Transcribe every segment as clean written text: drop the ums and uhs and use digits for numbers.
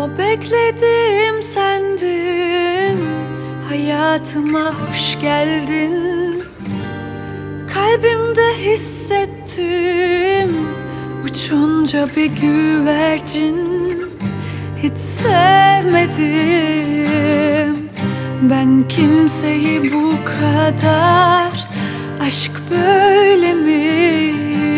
O beklediğim sendin, hayatıma hoş geldin. Kalbimde hissettim, uçunca bir güvercin. Hiç sevmedim ben kimseyi bu kadar. Aşk böyle mi?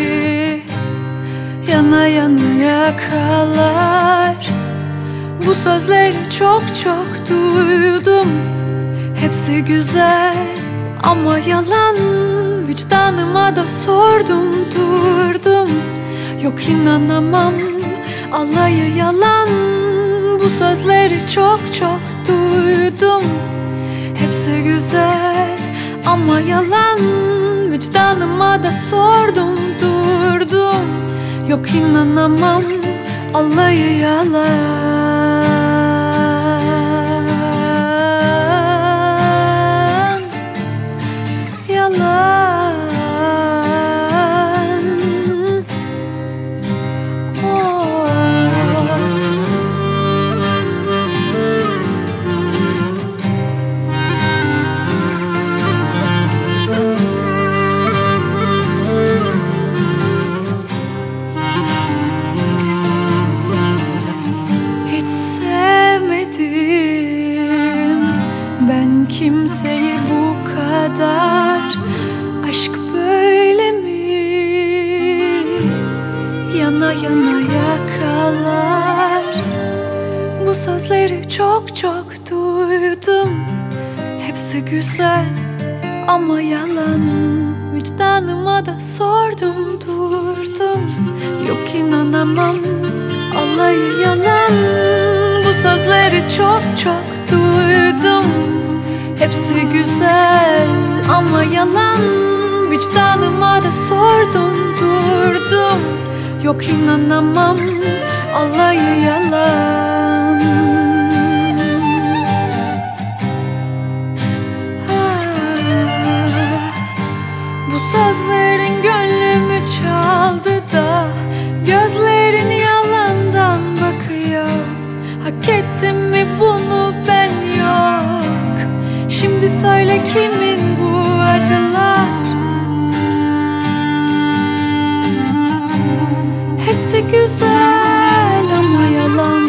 Yana yana yakalar. Bu sözleri çok çok duydum. Hepsi güzel ama yalan. Vicdanıma da sordum durdum. Yok inanamam, alayı yalan. Bu sözleri çok çok duydum. Hepsi güzel ama yalan. Vicdanıma da sordum durdum. Yok inanamam, alayı yalan. Yalan. Oh. Hiç sevmedim ben kimseyi bu kadar. Aşk böyle mi? Yana yana yakalar. Bu sözleri çok çok duydum. Hepsi güzel ama yalan. Vicdanıma da sordum durdum. Yok inanamam, alayı yalan. Bu sözleri çok çok duydum. Hepsi güzel ama yalan. Vicdanıma da sordum durdum. Yok inanamam, alayı yalan. Bu sözlerin gönlümü çaldı da gözlerin yalandan bakıyor. Hak ettim mi bunu ben, yok. Şimdi söyle kimin bu acılar? Hepsi güzel ama yalan.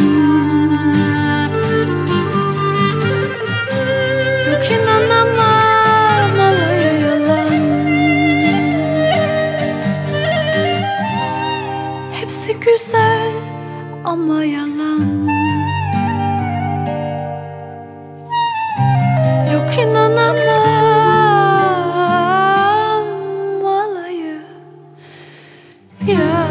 Yok inanamam, alayı yalan. Hepsi güzel ama yalan. Yok inanamam, alayı yalan.